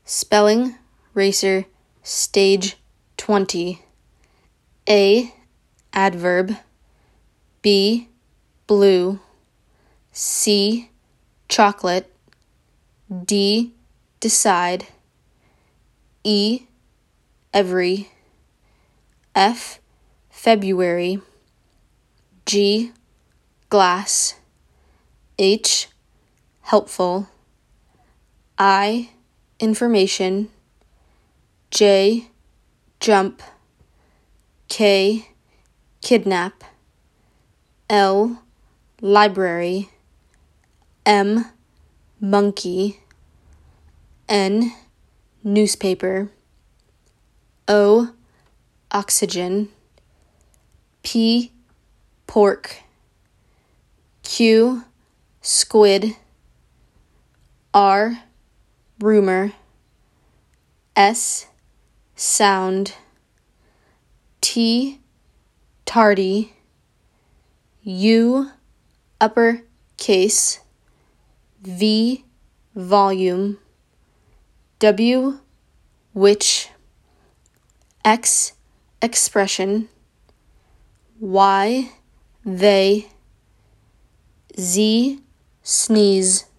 Spelling Racer Stage 20. A. Adverb. B. Blue. C. Chocolate. D. Decide. E. Every. F. February. G. Glass. H. Helpful. I. Information. J. Jump. K. Kidnap. L. Library. M. Monkey. N. Newspaper. O. Oxygen. P. Pork. Q. Squid. R. Rumor. S. Sound. T. Tardy. U. Uppercase. V. Volume. W. Which. X. Expression. Y. They. Z. Sneeze.